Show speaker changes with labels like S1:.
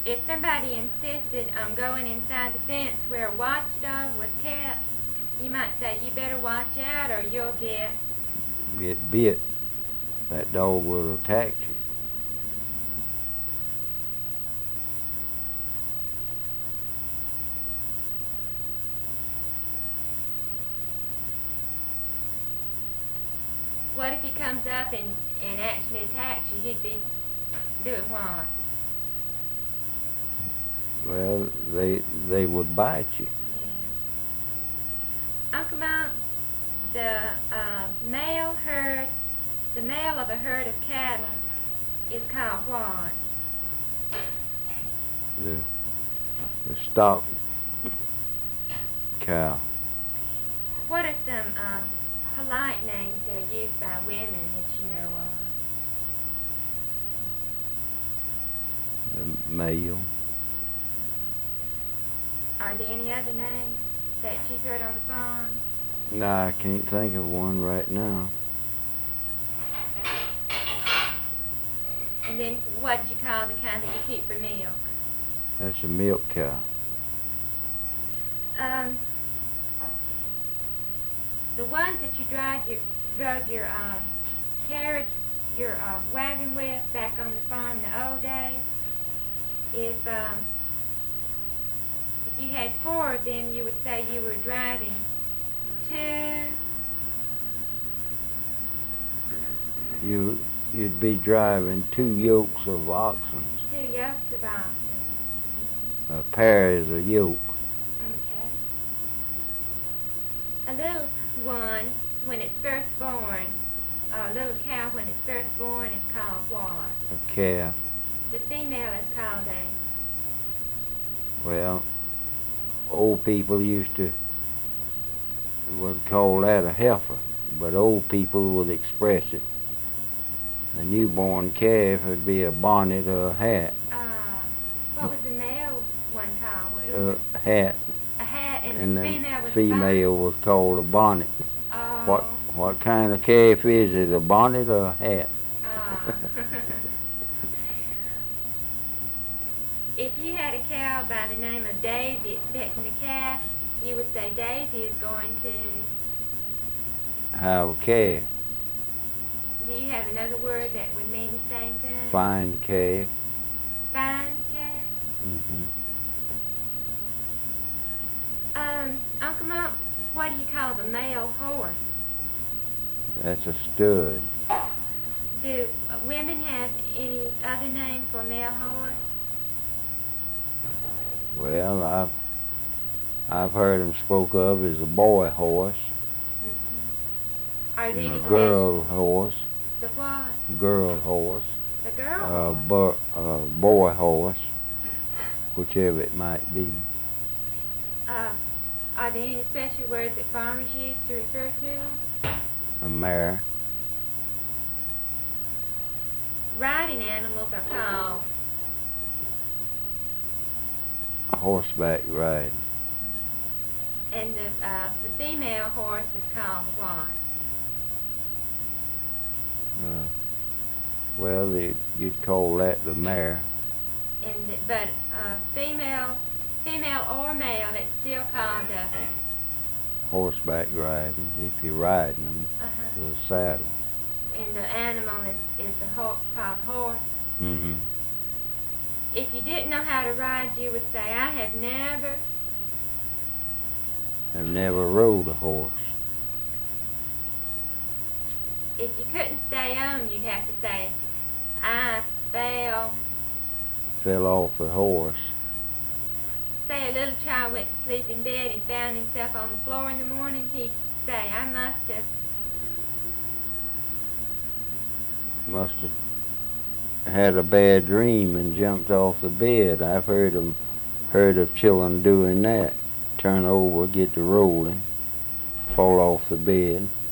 S1: if somebody insisted on going inside the fence where a watchdog was kept, you might say, you better watch out or you'll get
S2: bit. That dog will attack you.
S1: What if he comes up and actually attacks you? He'd be doing what?
S2: Well, they would bite you.
S1: Yeah. Uncle Mount, the male of a herd of cattle is called what?
S2: The stock cow.
S1: What are some polite names that are used by women that you know of?
S2: Male.
S1: Are there any other names that you've heard on the farm?
S2: No, I can't think of one right now.
S1: And then what did you call the kind that you keep for milk?
S2: That's a milk cow.
S1: The ones that you drove your carriage, your wagon with back on the farm in the old days, if you had 4 of them, you would say you were driving 2.
S2: You'd be driving 2 yokes of oxen.
S1: 2 yokes of oxen.
S2: A pair is a yoke.
S1: Okay. A little one, when it's first born, a little cow when it's first born is called what?
S2: A calf.
S1: The female is called a...
S2: Well, old people would call that a heifer, but old people would express it. A newborn calf would be a bonnet or a hat.
S1: What was the male one called?
S2: A hat.
S1: A hat, and the female was
S2: female was called a bonnet.
S1: Oh.
S2: What kind of calf is it, a bonnet or a hat?
S1: If you had a cow by the name of Daisy expecting a calf, you would say Daisy is going to...
S2: Have a calf.
S1: Do you have another word that would mean the same thing?
S2: Fine calf.
S1: Fine calf? Uncle Mont, what do you call the male horse?
S2: That's a stud.
S1: Do women have any other name for a male horse?
S2: Well, I've heard them spoke of as a boy horse.
S1: Are there
S2: And
S1: any
S2: a girl horse.
S1: The what?
S2: Girl horse.
S1: The girl horse?
S2: Boy horse, whichever it might be.
S1: Are there any special words that farmers use to refer to them?
S2: A mare.
S1: Riding animals are called
S2: Horseback riding.
S1: And the female horse is called what?
S2: Well, you'd call that the mare.
S1: But female or male, it's still called
S2: Horseback riding, if you're riding them with a saddle.
S1: And the animal is called horse. If you didn't know how to ride, you would say, I have
S2: never rode a horse.
S1: If you couldn't stay on, you'd have to say, I fell
S2: off the horse.
S1: Say a little child went to sleep in bed and found himself on the floor in the morning, he'd say, I
S2: must have had a bad dream and jumped off the bed. I've heard of children doing that. Turn over, get to rolling, fall off the bed.